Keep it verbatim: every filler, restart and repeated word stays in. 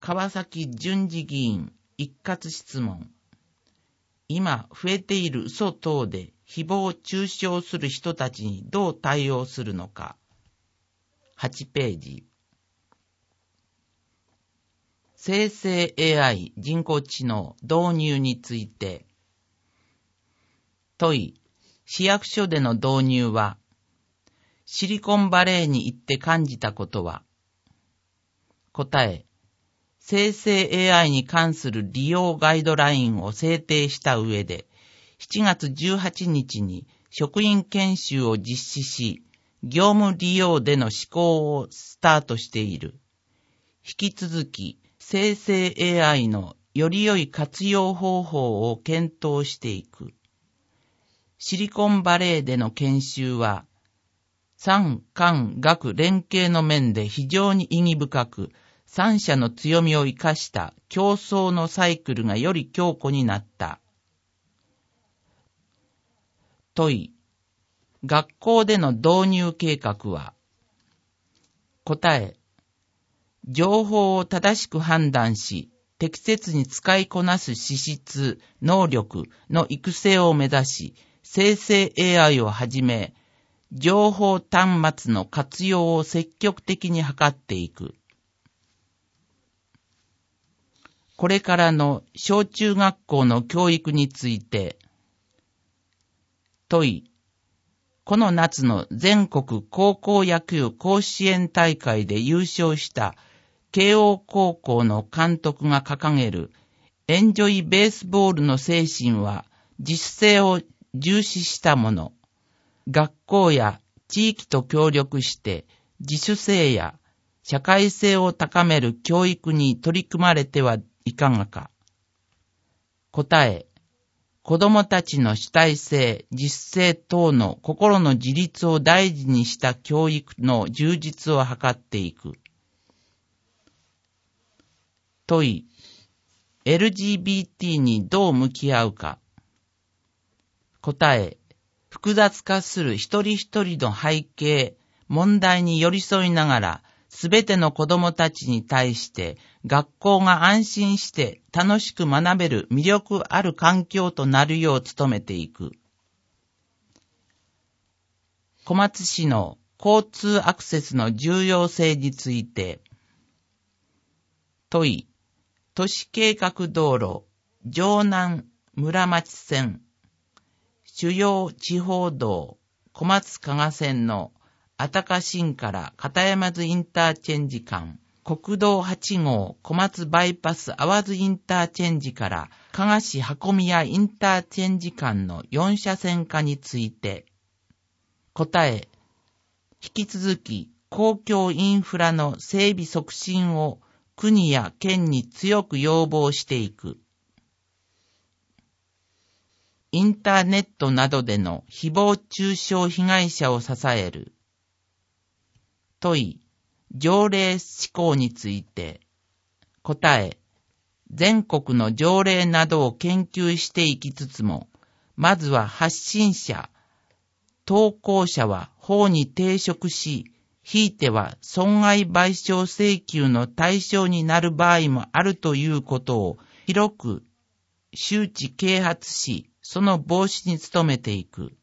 川崎淳二議員一括質問。今増えている嘘等で誹謗中傷する人たちにどう対応するのか。はちページ。生成 エーアイ 人工知能導入について。問い、市役所での導入は、シリコンバレーに行って感じたことは。答え、生成 エーアイ に関する利用ガイドラインを制定した上で、しちがつじゅうはちにちに職員研修を実施し、業務利用での施行をスタートしている。引き続き、生成 エーアイ のより良い活用方法を検討していく。シリコンバレーでの研修は、産官学連携の面で非常に意義深く、三者の強みを生かした競争のサイクルがより強固になった。問い、学校での導入計画は。答え、情報を正しく判断し、適切に使いこなす資質、能力の育成を目指し、生成 エーアイ をはじめ、情報端末の活用を積極的に図っていく。これからの小中学校の教育について。問い、この夏の全国高校野球甲子園大会で優勝した慶応高校の監督が掲げるエンジョイベースボールの精神は自主性を重視したもの。学校や地域と協力して自主性や社会性を高める教育に取り組まれてはいかがか。答え、子どもたちの主体性、自主性等の心の自立を大事にした教育の充実を図っていく。問い、エルジービーティー にどう向き合うか。答え、複雑化する一人一人の背景、問題に寄り添いながら、すべての子どもたちに対して学校が安心して楽しく学べる魅力ある環境となるよう努めていく。小松市の交通アクセスの重要性について。問い、都市計画道路、城南村町線、主要地方道、小松加賀線のあたか新から片山津インターチェンジ間、国道はち号小松バイパス淡津インターチェンジから加賀市箱宮インターチェンジ間のよん車線化について。答え、引き続き公共インフラの整備促進を国や県に強く要望していく。インターネットなどでの誹謗中傷被害者を支える。問い、条例施行について。答え、全国の条例などを研究していきつつも、まずは発信者、投稿者は法に抵触し、ひいては損害賠償請求の対象になる場合もあるということを広く周知啓発し、その防止に努めていく。